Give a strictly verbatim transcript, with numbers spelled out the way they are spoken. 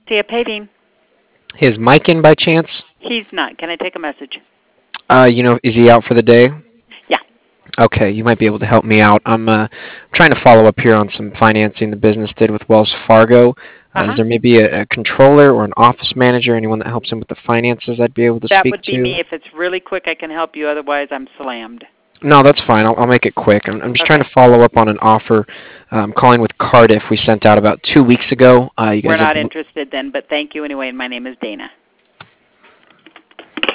Tia Paving. Is Mike in by chance? He's not. Can I take a message? Uh, you know, is he out for the day? Yeah. Okay, you might be able to help me out. I'm uh, trying to follow up here on some financing the business did with Wells Fargo. Uh, is Uh-huh. there maybe a, a controller or an office manager, anyone that helps him with the finances I'd be able to That speak would be to? me. If it's really quick, I can help you. Otherwise, I'm slammed. No, that's fine. I'll, I'll make it quick. I'm, I'm just trying Okay. to follow up on an offer. I'm calling with Cardiff we sent out about two weeks ago. Uh, you We're guys have not been. interested then, but thank you anyway, and my name is Dana.